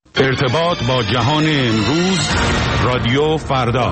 ارتباط با جهان امروز، رادیو فردا.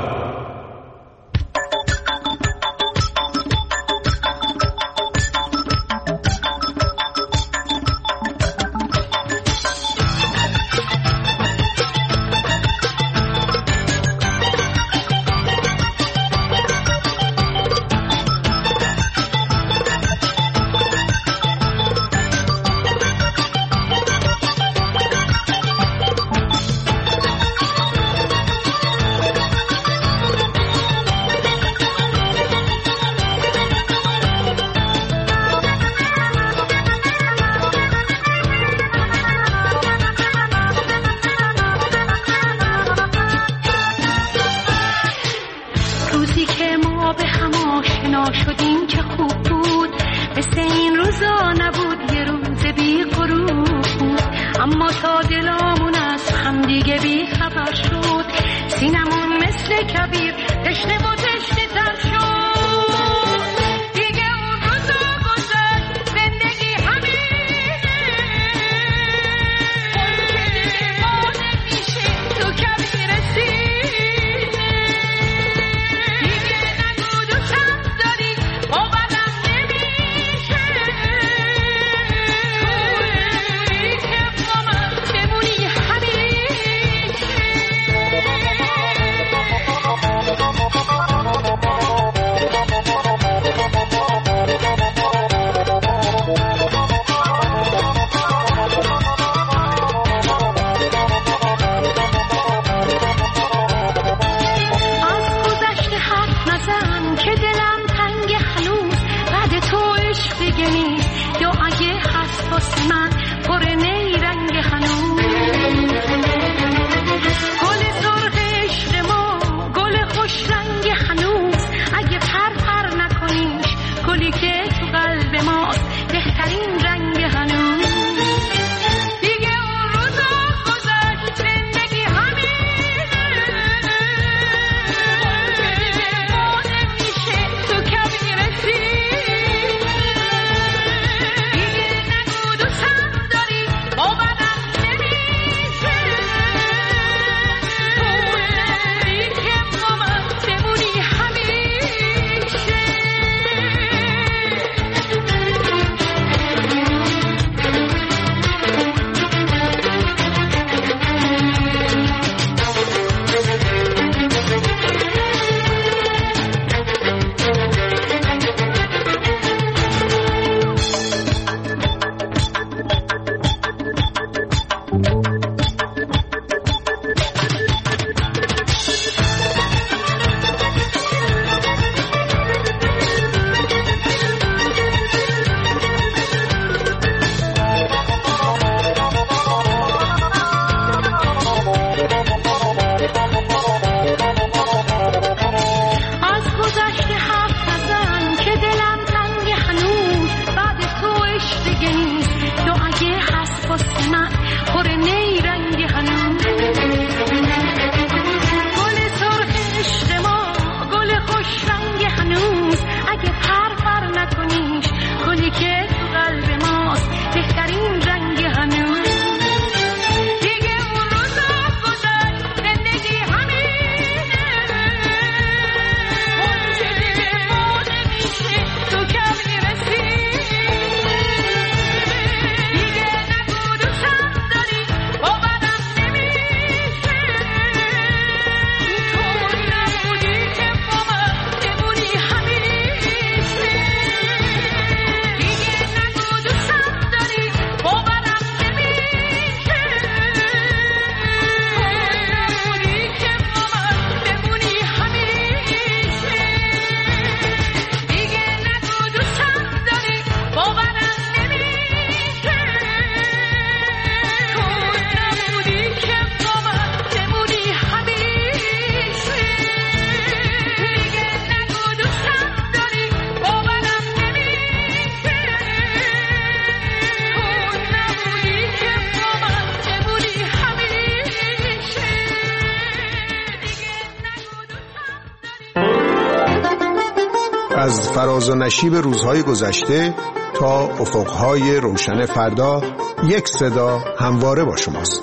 از فراز و نشیب روزهای گذشته تا افقهای روشن فردا، یک صدا همواره با شماست.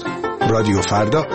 رادیو فردا.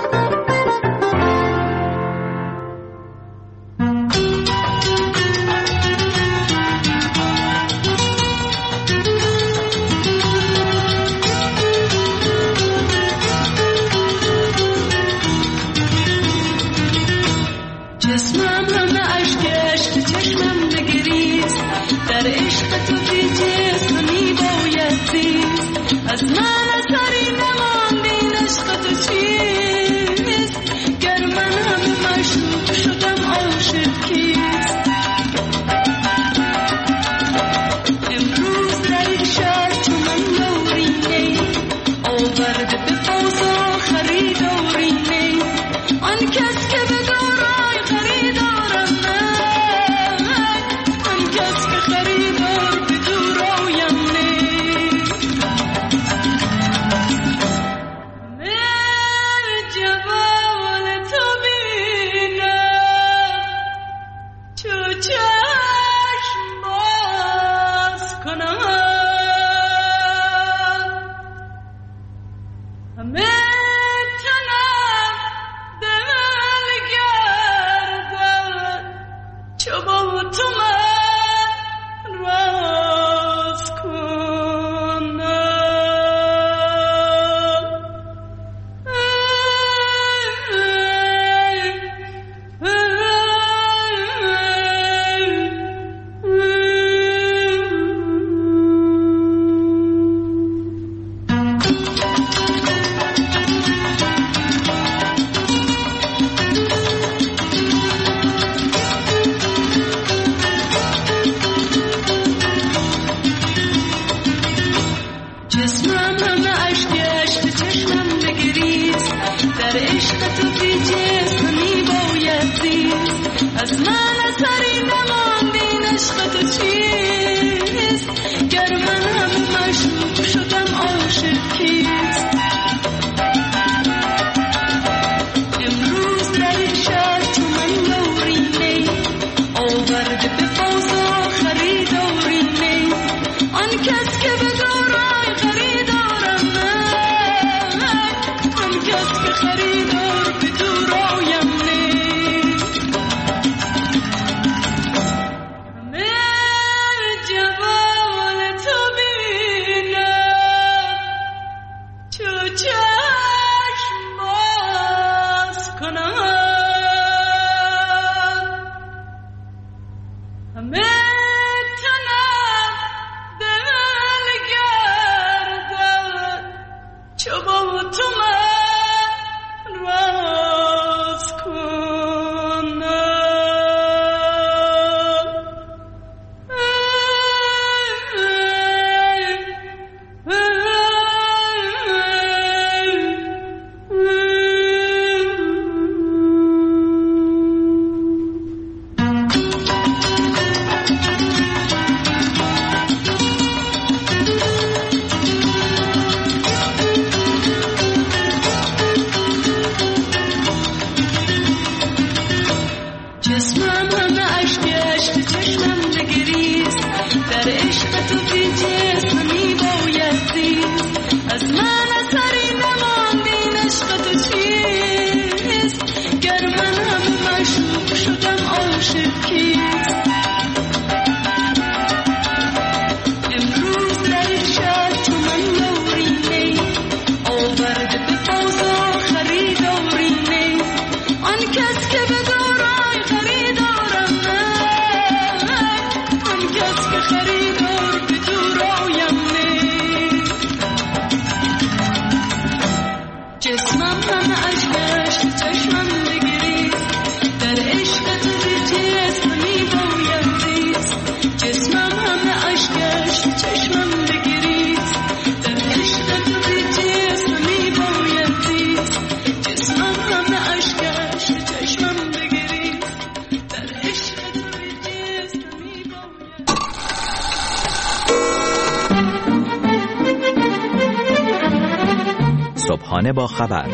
صبحانه با خبر،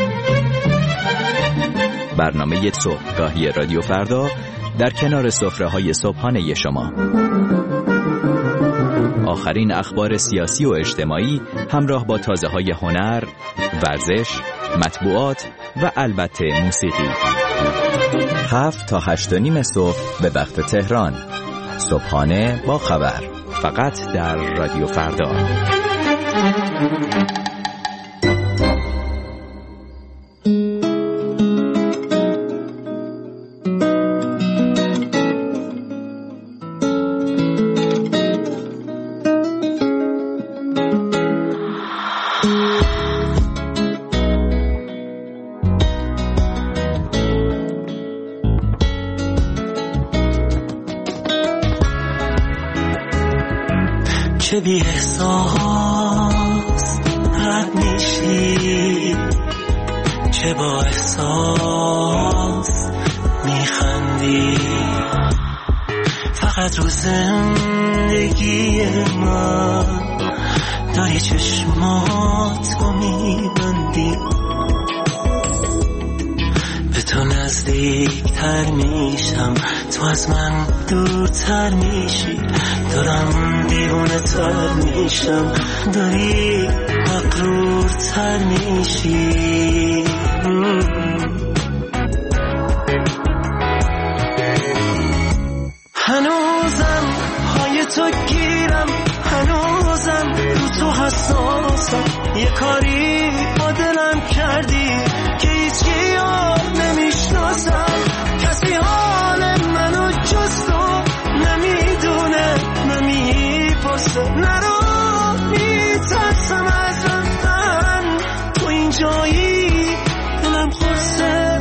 برنامه صبحگاهی رادیو فردا در کنار سفره‌های صبحانه شما. آخرین اخبار سیاسی و اجتماعی همراه با تازه‌های هنر، ورزش، مطبوعات و البته موسیقی. 7 تا 8:30 صبح به وقت تهران. صبحانه با خبر، فقط در رادیو فردا. چه بی احساس رد میشی، چه با احساس میخندی، فقط رو زندگی من داری چشماتو میبندی. به تو نزدیکتر میشم، تو از من دورتر میشی، دارم دیوانه تر میشم، داری مغرورتر میشی. هنوزم پای تو گیرم، هنوزم رو تو حساسم، یه کاری با دلم کردی که هیچکی یاد نمیشناسم، کسی حال منو جز تو نمیدونه، نمیپرسه، نرو میترسم از رفتن، تو اینجایی دلم خورسه.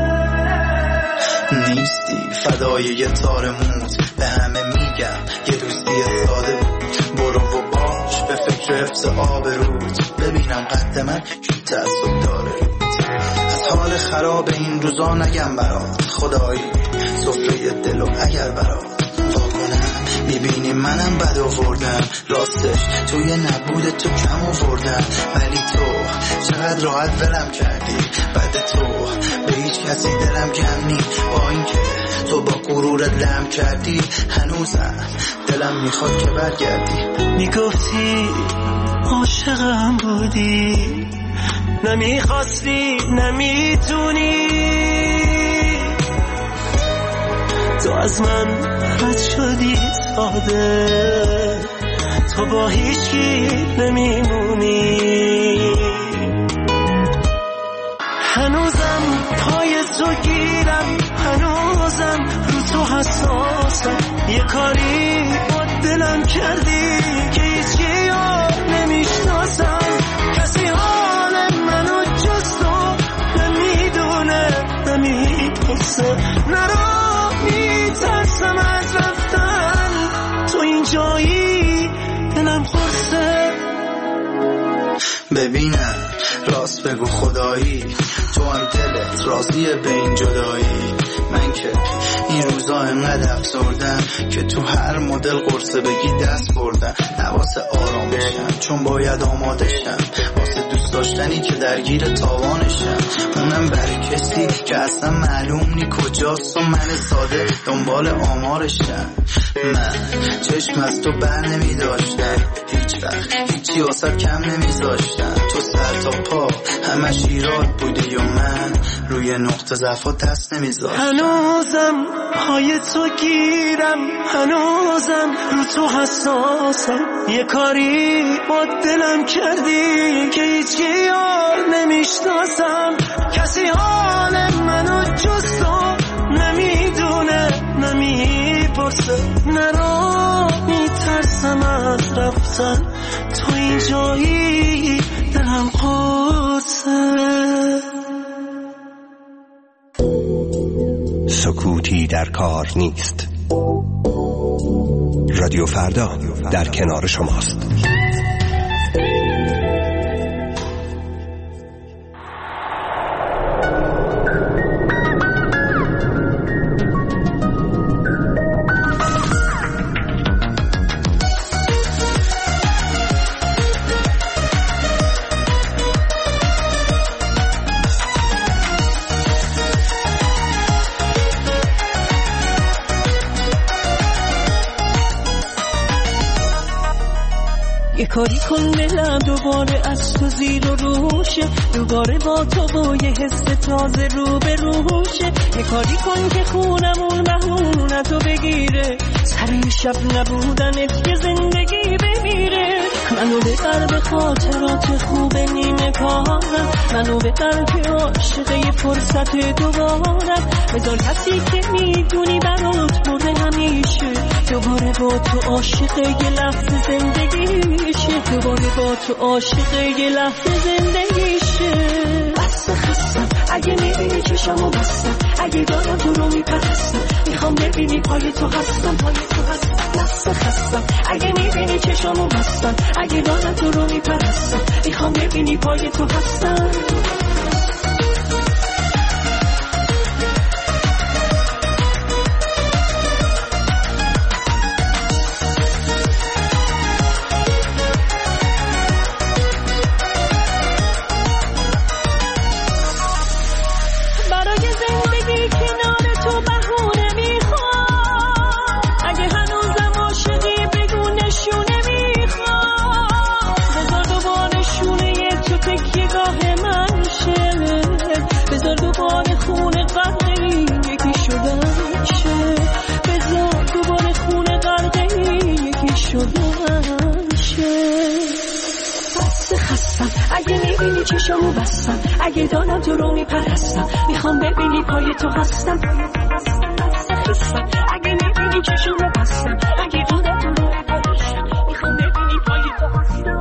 نیستی فدای یه تار موت، به همه میگم یه دوستی ساده بود، برو و باش به فکر حفظ آبروت، ببینم قد من کی تعصب داره روت. از حال خراب این روزا نگم برات، خدایی سفره دلو اگر برات واکنم، میبینی منم بد آوردم، راستش توی نبود تو کم آوردم، ولی تو چقدر راحت ولم کردی، بعد تو به هیچ کسی دلم کم نی، با اینکه تو با غرورت لم کردی، هنوزم دلم میخواد که برگردی. میگفتی عاشقم بودی، نمیخواستی، نمیتونی، تو از من رد شدی ساده، تو با هیچکی نمیمونی. هنوزم پای تو گیرم، هنوزم رو تو حساسم، یه کاری با دلم کردی که هیچکی یاد نمیشناسم، کسی حال منو جز تو نمیدونه، نمیپرسه، نرو میترسم از رفتن، تو اینجایی دلم خورسه. ببینم راست بگو خدایی، تو هم دلت راضیه به این جدایی، من که این روزا انقدر افسردم که تو هر مدل قرصه بگی دست بردم، نواسه آرامشم چون باید آمادشم، واسه دوست داشتنی که درگیر تاوانشم، اونم برای کسی که اصلا معلوم نی کجاست و من ساده دنبال آمارشم. من چشم از تو بر نمی داشتم، هیچ وقت هیچی واسه کم نمی زاشتم، تو سر تا پا همش ایراد بودی و من روی نقطه ضعفات دست نمی زاشتم. هنوزم پای تو گیرم، هنوزم رو تو حساسم، یه کاری با دلم کردی که هیچکی یاد نمیشناسم، کسی حال منو جز تو نمیدونه، نمیپرسه، نرو میترسم از رفتن، تو اینجایی دلم قرصه. سکوتی در کار نیست. رادیو فردا در کنار شماست. کاری کن دلم دوباره از تو زیر و روشه، دوباره با تو با یه حس تازه رو به روشه. یه کاری کن که خونمون مهمونتو بگیره، سر شب نبودنت که زندگی بمیره. منو ببر به خاطرات خوب نیمه کارم، منو ببر که عاشقه فرصت دوبارم. بذار کسی که میدونی برات برده همیشه، دوباره با تو عاشقه یه لحظه زندگیشه، دوباره با تو عاشقه یه لحظه زندگیشه. بس خستم اگه میبینی چشمو بستم، اگه دارم تو رو میپرستم، میخوام ببینی پای تو هستم، پای تو هستم. بس خستم اگه میبینی چشمو بستم، اگه دارم تو رو میپرستم، میخوام ببینی پای تو هستم. اگه میبینی چشمو بستم، اگه دارم تو رو میپرستم، میخوام ببینی پای تو هستم. اگه میبینی چشمو بستم، اگه دارم تو رو میپرستم، میخوام ببینی پای تو هستم.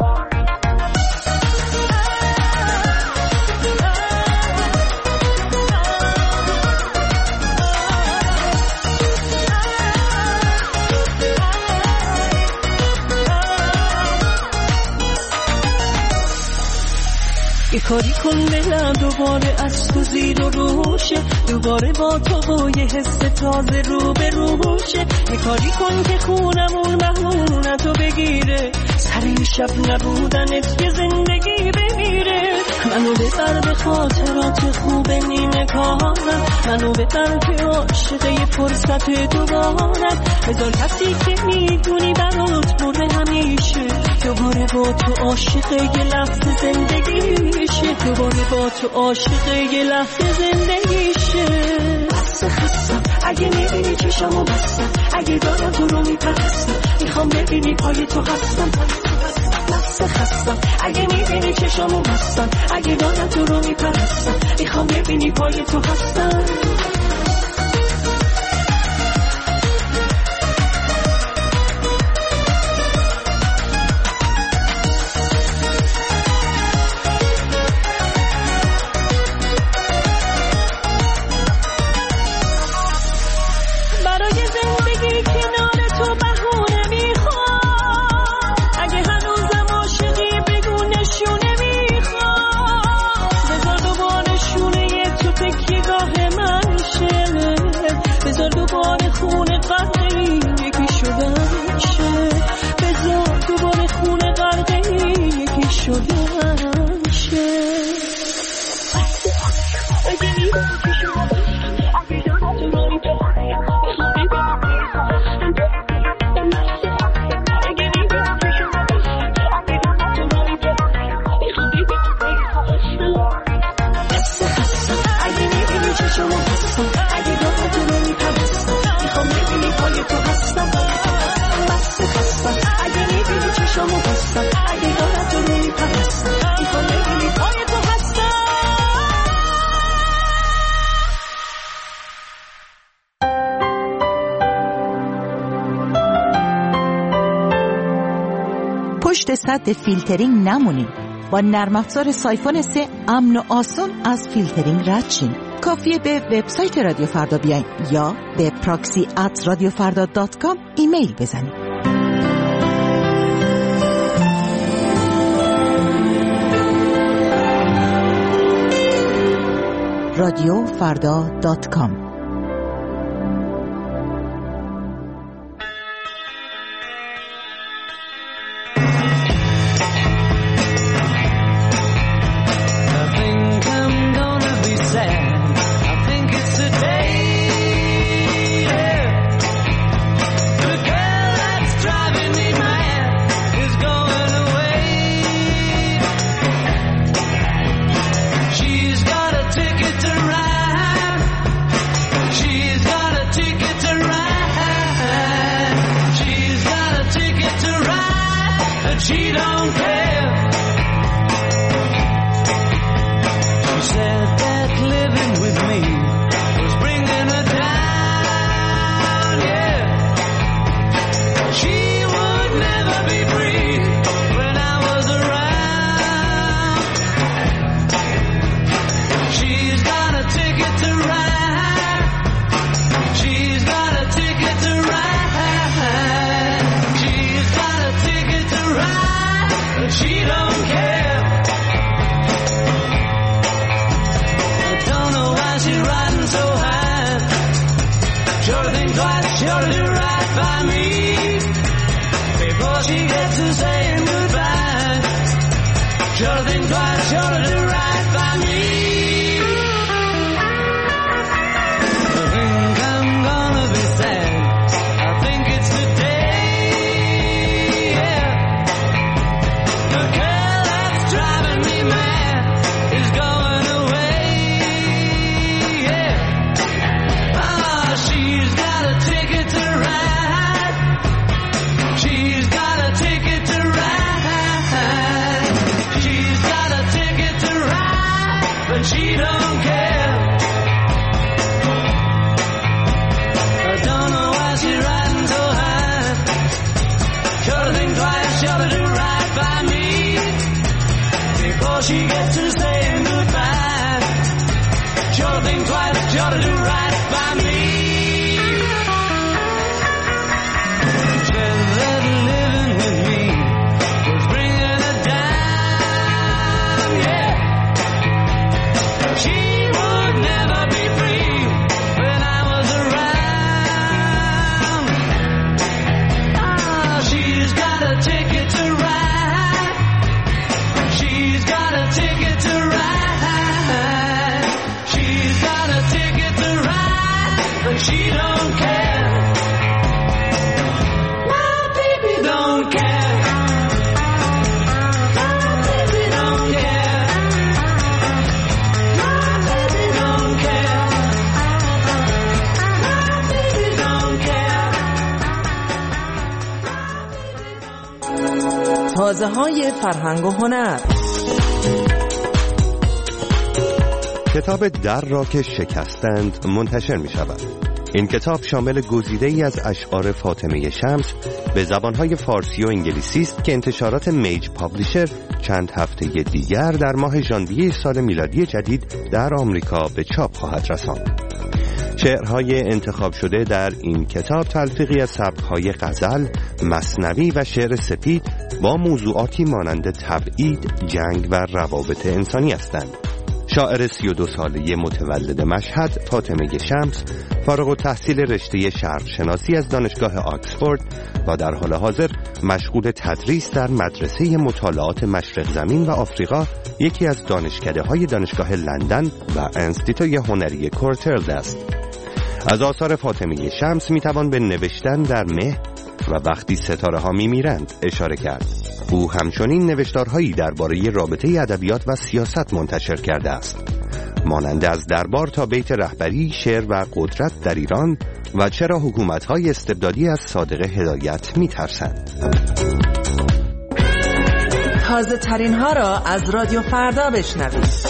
یه کاری کن دلم دوباره از تو زیر و روشه، دوباره با تو با یه حس تازه رو به روشه. یه کاری کن که خونمون مهمونتو بگیره، سر شب نبودنت یه زندگی بمیره. منو ببر به خاطرات خوب نیمه کارم، منو ببر که عاشقه فرصت دوبارم. بذار کسی که میدونی برات برده همیشه، دوباره با تو عاشقه یه لحظه زندگیشه، دوباره با تو عاشقه یه لحظه زندگیشه. بس خستم اگه میبینی چشمو بستم، اگه دارم تو رو میپرستم، میخوام ببینی پای تو هستم. بس خستم اگه میبینی چشمو بستم، اگه دارم تو رو میپرستم، میخوام ببینی پای تو هستم. پشت سد فیلترینگ نمونید. با نرم افزار سایفون 3 امن و آسان از فیلترینگ رد شین. کافیه به وبسایت رادیو فردا بیاین یا به proxy@radiofarda.com ایمیل بزنید. radiofarda.com Away. twice, she ought to do right by me before she gets to saying goodbye. She ought to think twice, she ought to do right by me. I think I'm gonna be sad. I think it's the day, yeah. The girl that's driving me mad is going away, yeah. Ah, she's got a ticket to ride. She's got a ticket to ride. She's got a ticket to ride, but she don't care. I don't know why she's riding so high. She ought to think twice, she ought to do right by me before she gets to saying goodbye. She ought to think twice, she ought to do right by me. Said that living with me was bringing her down, yeah. She would never be free when I was around. Ah, she's got a ticket to ride. She's got a ticket to ride. She's got a ticket to ride, but she don't care. My baby don't care. My baby don't care. My baby don't care. My baby don't care. تازه‌های فرهنگ و هنر. کتاب در را که شکستند منتشر می شود. این کتاب شامل گزیده‌ای از اشعار فاطمه شمس به زبانهای فارسی و انگلیسی است که انتشارات میج پابلیشر چند هفته دیگر در ماه ژانویه سال میلادی جدید در آمریکا به چاپ خواهد رساند. شعرهای انتخاب شده در این کتاب تلفیقی از سبک‌های غزل، مثنوی و شعر سپید با موضوعاتی مانند تبعید، جنگ و روابط انسانی هستند. شاعر 32 ساله متولد مشهد فاطمه شمس فارغ التحصیل رشته شرقشناسی از دانشگاه آکسفورد و در حال حاضر مشغول تدریس در مدرسه مطالعات مشرق زمین و آفریقا، یکی از دانشکده‌های دانشگاه لندن و انستیتوی هنری کورتلد است. از آثار فاطمه شمس میتوان به نوشتن در مه و وقتی ستاره ها میمیرند اشاره کرد. او همچنین نوشتارهایی درباره رابطه ادبیات و سیاست منتشر کرده است، مانند از دربار تا بیت رهبری، شعر و قدرت در ایران و چرا حکومت‌های استبدادی از صادق هدایت می‌ترسند. تازه ترین ها را از رادیو فردا بشنوید.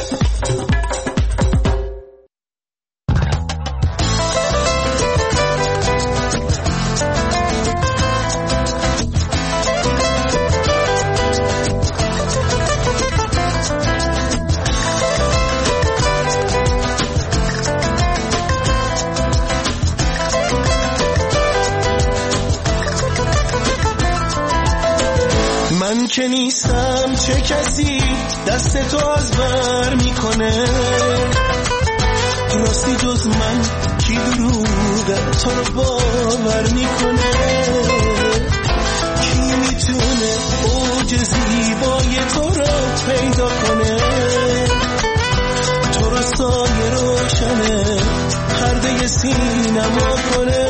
من که نیستم چه کسی دست تو از بر میکنه، راستی جز من کی دروغ تو رو باور میکنه، کی میتونه اوج زیبای تو رو پیدا کنه، تو رو سایه روشنه پرده سینما کنه،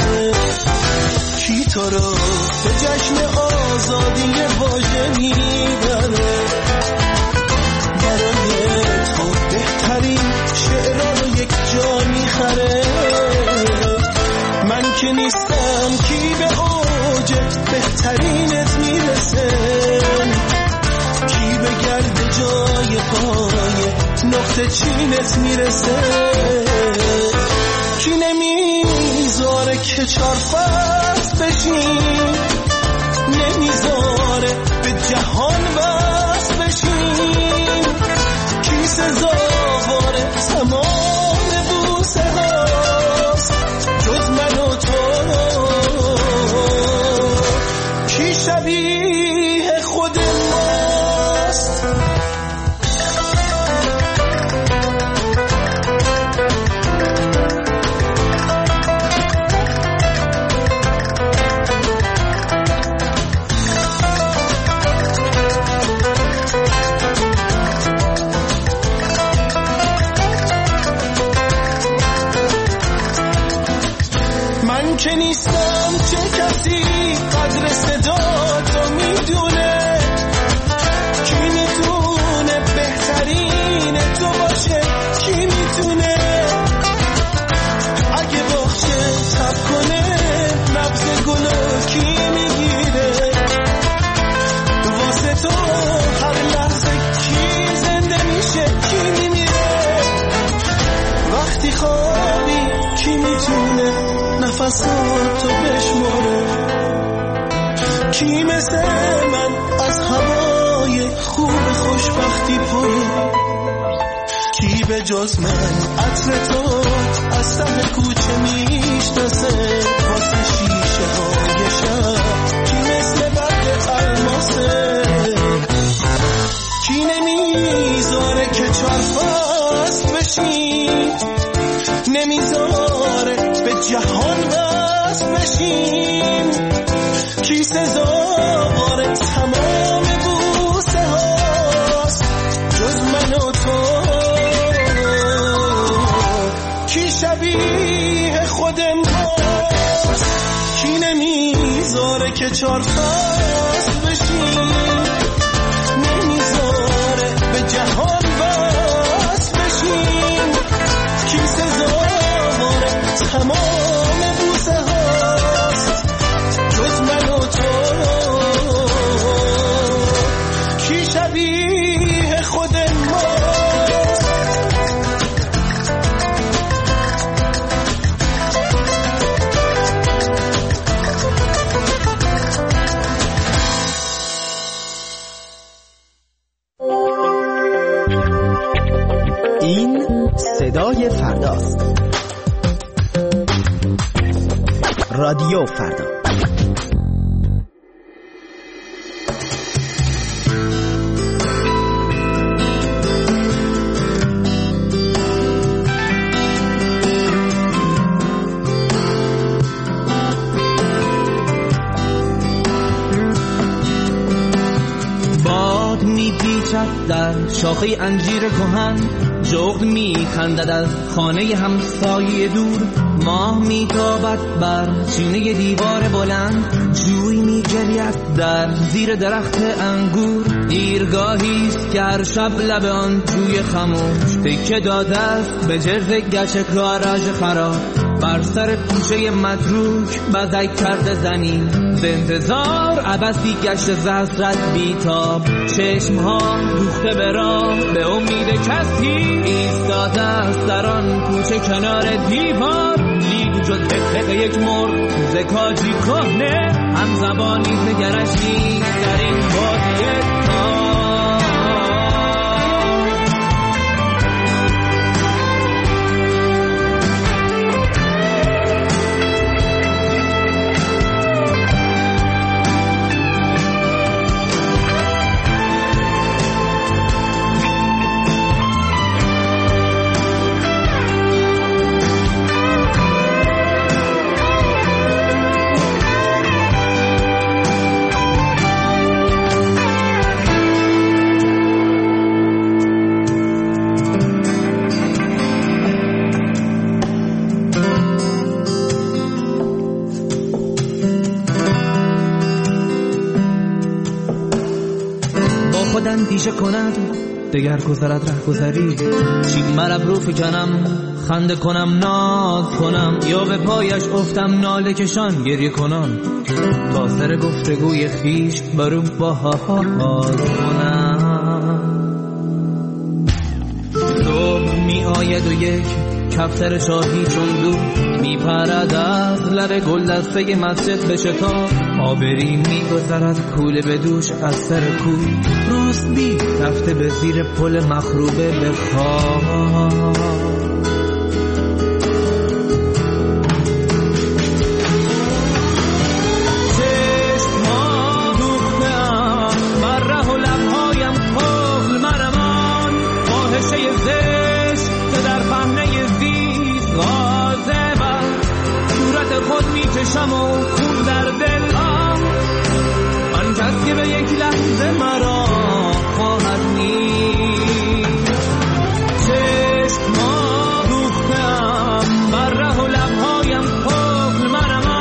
کی تو رو به جشن آزادی واژه میبره، برای تو بهترین شعرها رو یک جا میخره. من که نیستم کی به اوج بهترینت میرسه، کی به گرد جای پای نقطه چینت میرسه، کی نمیذاره که چار فصل بشین، نمیذاره به جهان وصل بشین، کی سزاوار تمام بوسه هاست جز من و تو، کی شبیه خود ماست. که نیستم چه کسی قدر صدا تو میدونه، کی میتونه بهترین تو باشه، کی میتونه اگه باشه تب کنه نبض گلو کی میگیره، واسه تو هر لحظه کی زنده میشه کی میمیره، وقتی خوابی کی میتونه نفساتو بشماره، کی مثل من از هوای خوب خوشبختی پره، کی به جز من عطر تو از ته کوچه میشناسه، واسه شیشه های شب کی مثل برگ الماسه، کی نمیذاره که چار فصل بشیم، نمیذاره به جهان وصل بشیم، کی سزاوار تمام بوسه هاست جز من و تو، کی شبیه خود ماست، کی نمیذاره که چار فصل بشیم، نمیذاره به جهان وصل بشیم، کی سزاوار تمام بوسه هاست جز من و تو، کی شبیه خود ماست. این صدای فرداست. رادیو فردا. باد میپیچد در شاخه انجیر کهن، جغد میخندد از خانه همسایه دور، ماه میتابد بر چینه دیوار بلند، جوی میجرید در زیر درخت انگور، دیرگاهیست که هر شب لب آن جوی خموش تکه داده است به جرز گچ گاراژ خراب، بر سر کوچه متروک بزک کرده زنی، به انتظار عبثی گشت زحسرت بیتاب، چشمها دوخته به راه به امید کسی ایستاده است در آن کوچه کنار دیوار، لیگ جز تفق یک مرغ زکاجی کهنه، هم زبانی نگرش نیست در این بادیه اندیشه کند دگر گذرد ره گذری، چین مرب رو فکنم خنده کنم ناز کنم، یا به پایش افتم ناله کشان گریه کنم، تا سر گفتگوی خیش برو باز کنم. صبح می آید و یک کفتر شاهی چون دو می پرد از لب گل دسته مسجد به شتاب، آبری می گذرد کوله به دوش از سر کوی، روسبی رفته به زیر پل مخروبه به خواب. چشم‌ها دوخته‌ام بر ره و لب‌هایم قفل مرمان، فاحشه زشت که در پهنه زیست غاضبم، صورت خود می‌کشم و خون در دلم، آن کس که به یک لحظه مرا خواهد نیست. چشم‌ها دوخته‌ام بر ره و لب‌هایم قفل مرمان،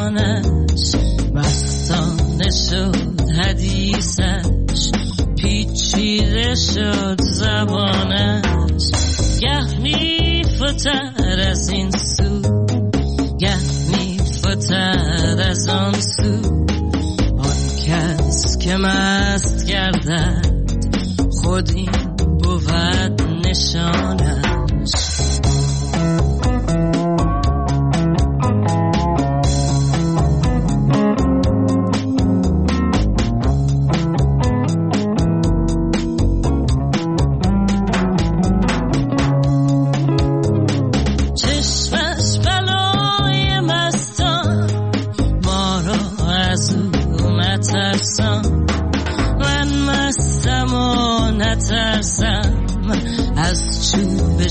فتر از این سو، گه می فتر از آن سو. آن کس که مست گردد خود این بود نشانش. از چوب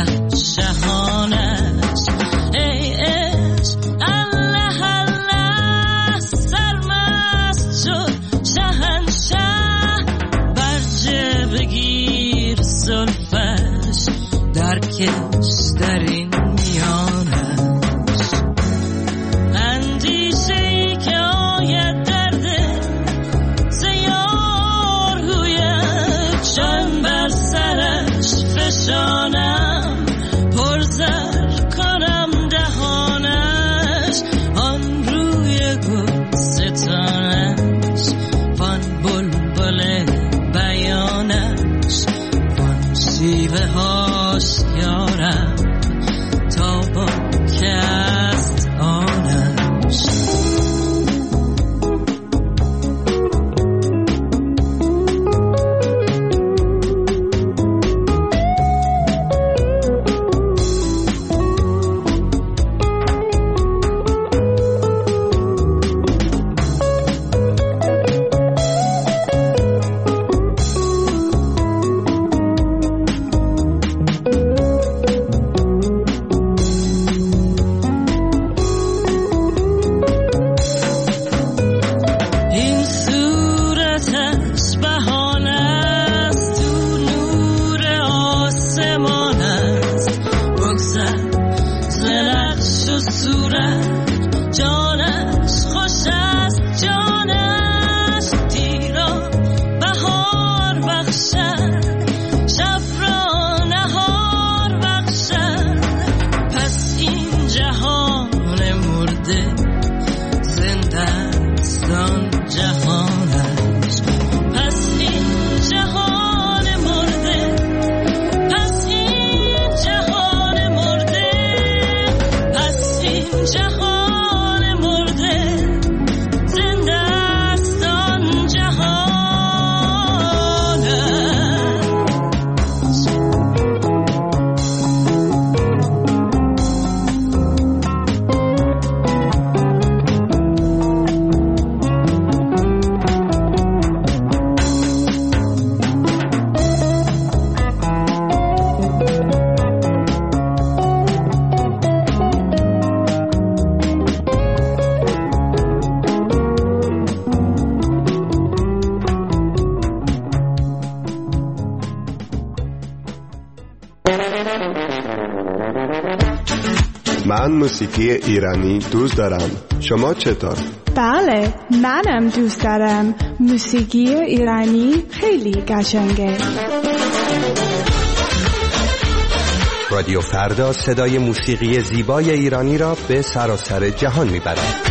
شهانش. ای عشق الله الله سرمست شد شهنشه، برجه بگیر زلفش درکش در این میانش. اندیشه ای که آید درده زیار رویت، چند بر سرش فشانم پرزر کنم دهانش. آن روی گلستانش، وان بلبل بیانش، وان شیوه هاش یارم تا با که است آنش. من موسیقی ایرانی دوست دارم. شما چطور؟ بله، منم دوست دارم. موسیقی ایرانی خیلی قشنگه. رادیو فردا صدای موسیقی زیبای ایرانی را به سراسر جهان میبرد.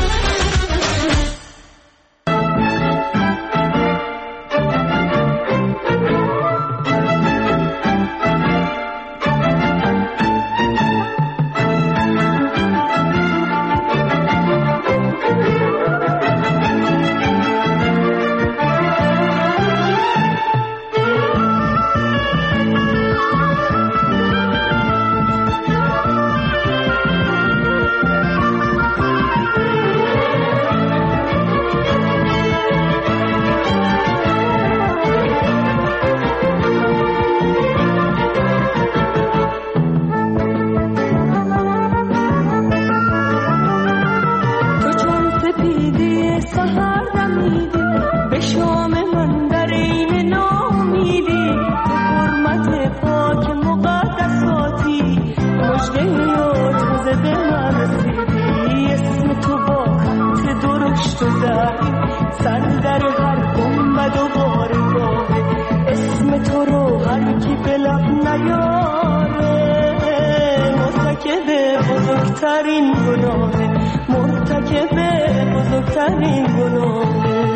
مرتکب بزرگترین گناهه، مرتکب بزرگترین گناهه.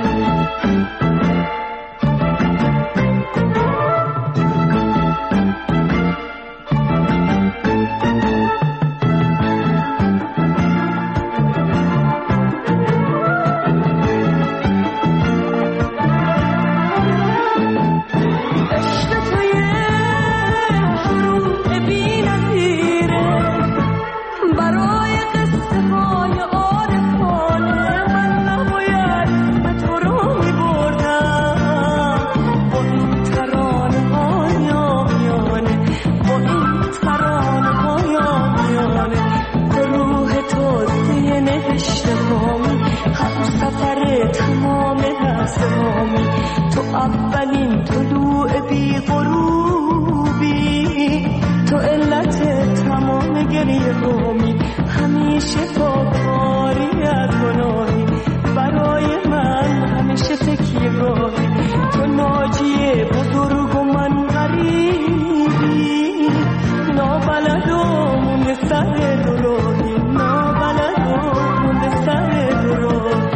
تو اولین طلوع بی غروبی، تو علت تمام گریه هامی، همیشه پاکاری از گناهی، برای من همیشه تکیه راهی، تو ناجی بزرگ و من غریبی، نابلد و مونده سر دراهی، نابلد و مونده سر دراهی.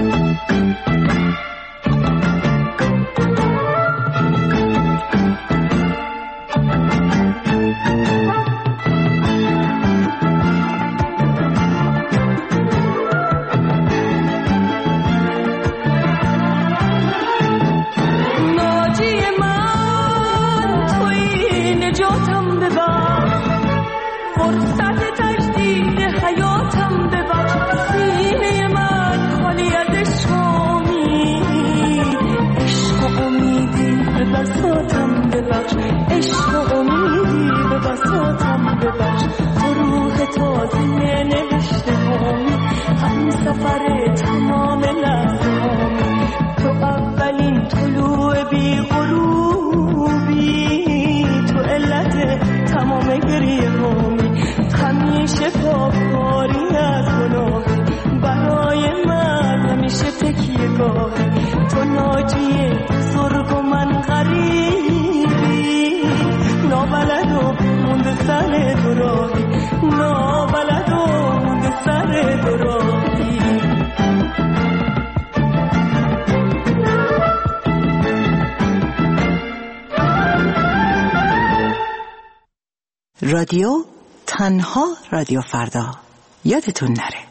عشق و امیدی به بساطم ببخش، تو روح تازه نوشته هامی، هم سفر تمام لحظه هامی، تو اولین طلوع بی غروبی، تو علت تمام گریه هامی، همیشه پاکاری از گناهی، برای من همیشه تکیه گاهی، تو ناجی بزرگ و من غریبی، نابلد و مونده سر دراهی، نابلد و مونده سر دراهی. رادیو تنها رادیو فردا، یادتون نره.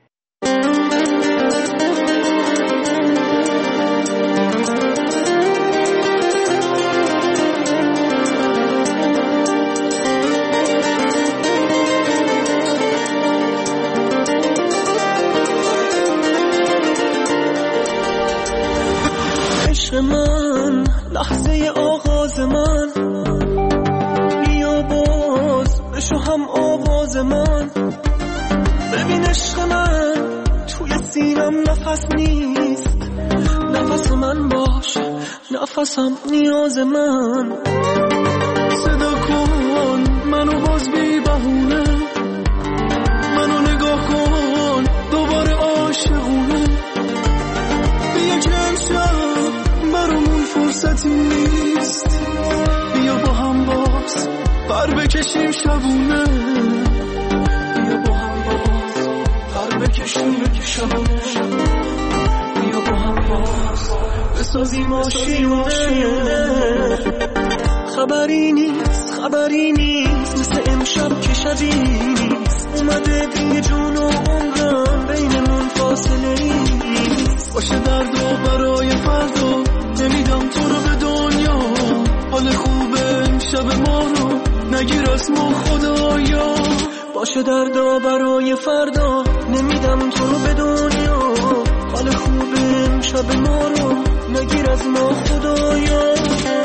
عشق من، لحظه آغاز من، بیا باز بشو هم آواز من، ببین عشق من توی سینم نفس نیست، نفس من باش، نفسم نیاز من، صدا کن منو باز بی بهونه، منو نگاه کن دوباره عاشقونه، بیا که امشب برامون فرصتی نیست، بیا با هم باز پر بکشیم شبونه، بیا با هم باز پر بکشیم شبونه، بیا با هم باز بسازیم آشیونه. خبری نیست مثل امشب که شبی نیست، اومده دیگه جون و عمرم بینمون فاصله نیست، باشه درد و برای فردا نمیدم تو رو به دنیا، حال خوبه امشب ما رو نگیر از ما خدایا، باشه درد و برای فردا نمیدم تو رو به دنیا، حال خوبه امشب ما رو نگیر از ما خدایا.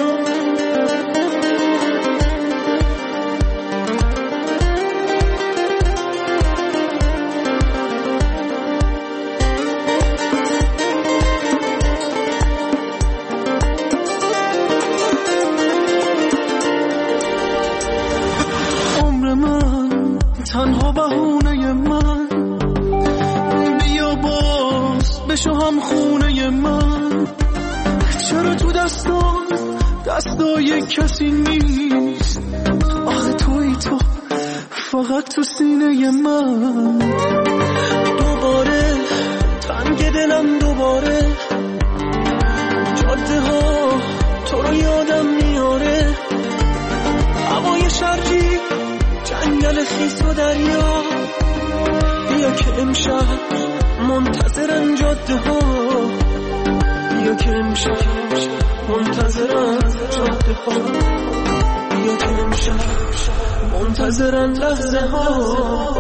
تنها بهونه من، بیا باز بشو هم خونه من، چرا تو دستای کسی نیست، آخه توی تو فقط تو سینه من. دوباره تنگ دلم، دوباره جاده ها تو رو یادم میاره، هوای شرقی، جنگل خیس و دریا. بیا که امشب منتظرن جاده ها، بیا که امشب منتظرن جاده ها، بیا که امشب منتظرن لحظه ها.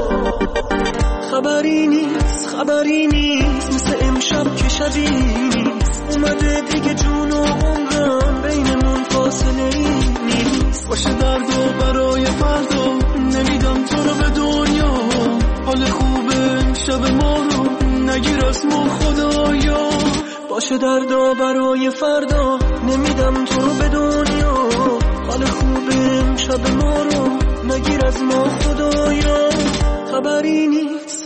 خبری نیست مثل امشب که شبی نیست، اومده دیگه جون و عمرم بینمون فاصله نیست. باشه دردو برای فردا، نمیدم تو رو به دنیا، حال خوبه شب ما رو نگیر از ما خدایا. باشه دردو برای فردا، نمیدم تو رو به دنیا، حال خوبه شب ما رو نگیر از ما خدایا. خبری نیست.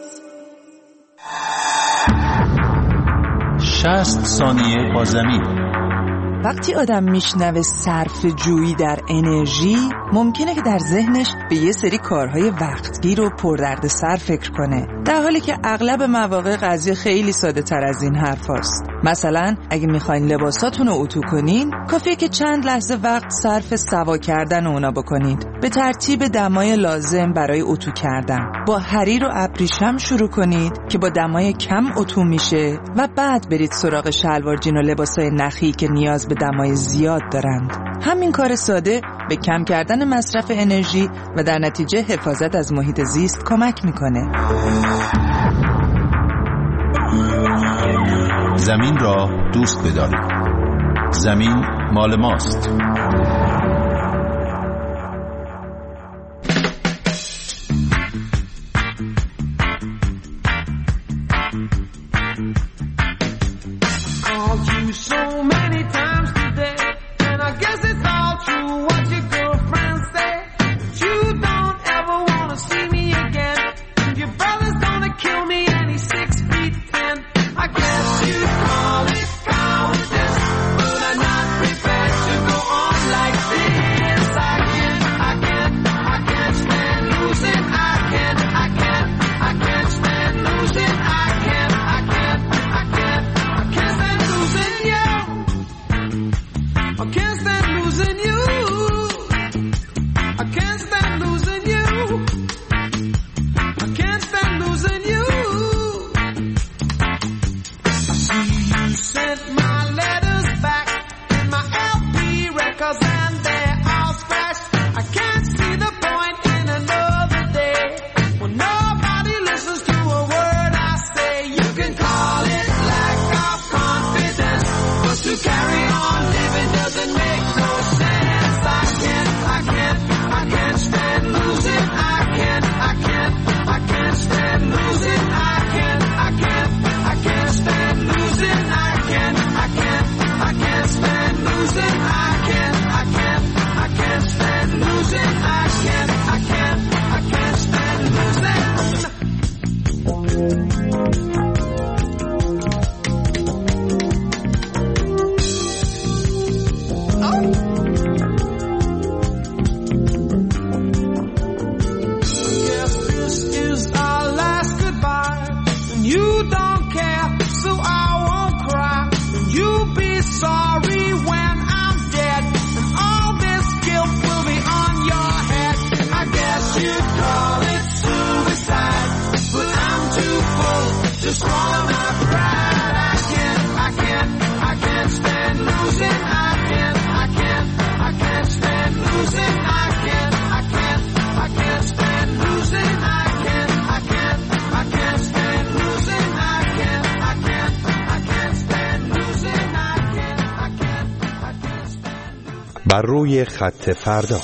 60 ثانیه با زمین. وقتی آدم میشنوه صرف جویی در انرژی، ممکنه که در ذهنش به یه سری کارهای وقتگیر و پردردسر فکر کنه، در حالی که اغلب مواقع قضیه خیلی ساده تر از این حرف هست. مثلا اگه میخواین لباساتون رو اتو کنین، کافیه که چند لحظه وقت صرف سوا کردن اونا بکنید، به ترتیب دمای لازم برای اتو کردن. با حریر و ابریشم شروع کنید که با دمای کم اتو میشه و بعد برید سراغ شلوار جین و لباسای نخی که نیاز به دمای زیاد دارند. همین کار ساده به کم کردن مصرف انرژی و در نتیجه حفاظت از محیط زیست کمک میکنه. زمین را دوست بدارید. زمین مال ماست. بر روی خط فردا.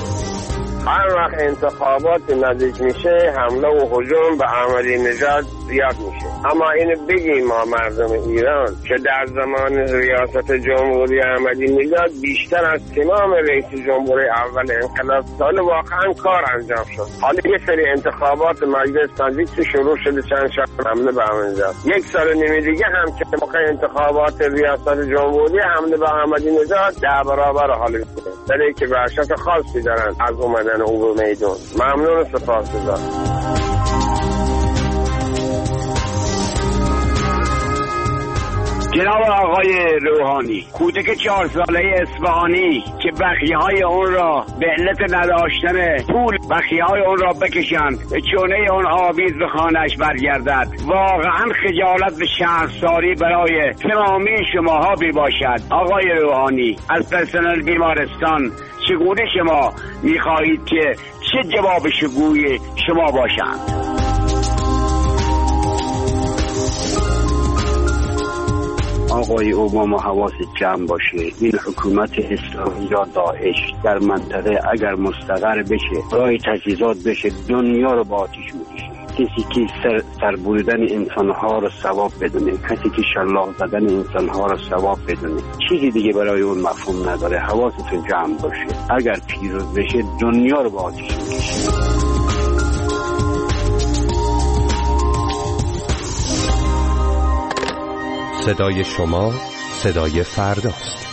هر وقت انتخابات نزدیک میشه حمله و هجوم به احمدی نژاد زیاد میشه. اما اینو بگیم ما مردم ایران که در زمان ریاست جمهوری احمدی نژاد بیشتر از تمام رئیس جمهوری اول انقلاب سال واقعا کار انجام شد. حالا یه سری انتخابات مجلس نزدیک شروع شده، چند شب حمله به احمدی. یک سال نیمه دیگه هم که موقع انتخابات ریاست جمهوری حمله به احمدی نژاد 10 برابر حال میشه. دلیلی که وحشت خاصی دارن از اومدن او به میدون. ممنون و سپاسگزارم. جناب آقای روحانی، کودک 4 ساله اصفهانی که بخیه‌های اون را به علت نداشتن پول بخیه‌های اون را بکشند چونه اون آویز به خانه‌اش برگردد، واقعا خجالت به شهرساری برای تمامی شماها باشد. آقای روحانی، از پرسنل بیمارستان چگونه شما می‌خواهید که چه جواب شگوی شما باشند؟ آقای اوباما حواست جمع باشه. این حکومت اسلامی یا داعش در منطقه اگر مستقر بشه، راه تجهیزات بشه، دنیا رو با آتیش میکشه. کسی که سربریدن انسانها رو ثواب بدونه، کسی که شلاق زدن انسانها رو ثواب بدونه، چیزی دیگه برای اون مفهوم نداره. حواستون جمع باشه. اگر پیروز بشه دنیا رو با آتیش میکشه. صدای شما صدای فرداست.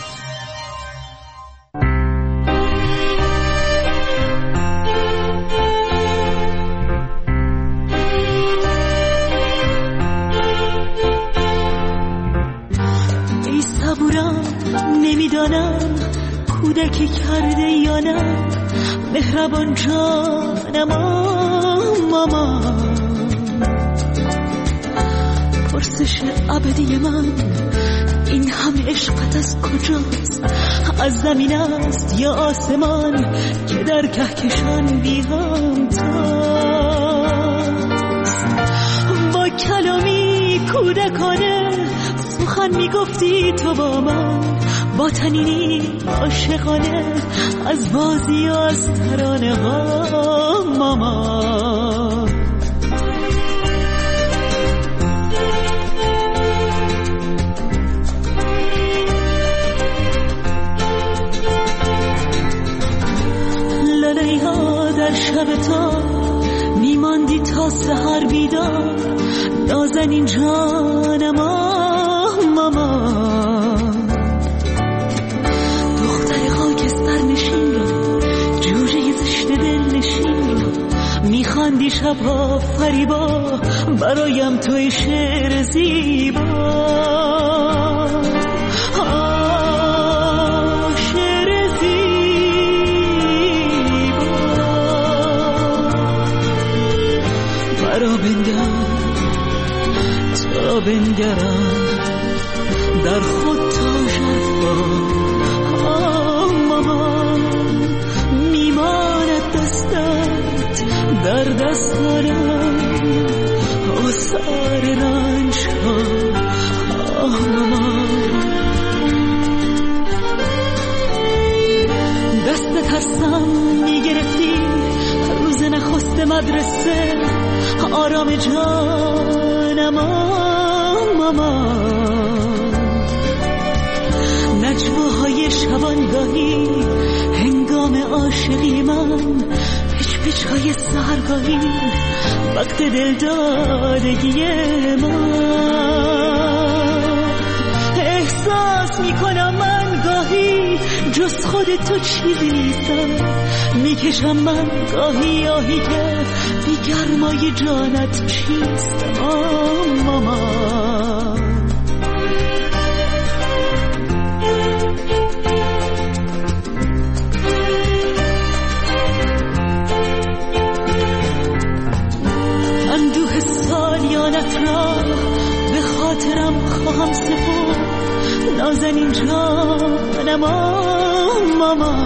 ای صبورم، نمیدانم کودکی کرده یا نه، مهربان جانم ماما، پرسش ابدی من این همه عشقت از کجاست؟ از زمین است یا آسمان که در کهکشان بی همتاست؟ با کلامی کودکانه سخن میگفتی تو با من، با تنینی عاشقانه از بازی و از ترانه ها ماما. در شب تا میماندی تا سحر بیدار، نازنین جانم ماما. دختر خاکستر نشین را، جوجه زشت دل نشین را، میخواندی شبها فریبا برایم توی شعر زیبا. بنگرم در خود تا شفا ماما، میماند دستت در دستانم آثار رنج ها ماما. دست ترسم میگرفتی روز نخست مدرسه، آرام جانم ماما. نجواهای شبانگاهی هنگام عاشقی من، پچ‌پچ‌های سحرگاهی وقت دلدادگی من. احساس میکنم من گاهی جز خود تو چیزی نیستم، میکشم من گاهی آهی که بی گرمای جانت چیستم ماما. اندوه سالیانت را به خاطرم خواهم سپرد، نازنین جانم ماما.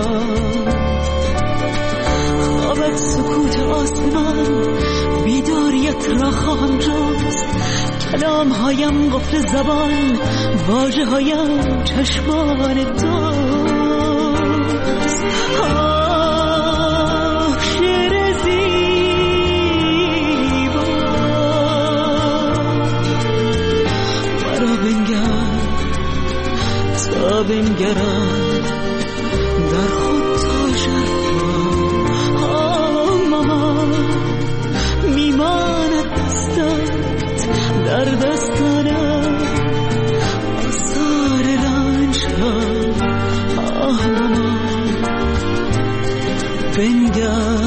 خوابت سکوت آسمان، بیداریت را خواهم جست، کلام هایم قفل زبان، واژه هایم چشمان دوست. شعر زیبا نگرد در خود تا شرفا مامان میماند دستت در دستانم آثار رنج ها مامان بنگر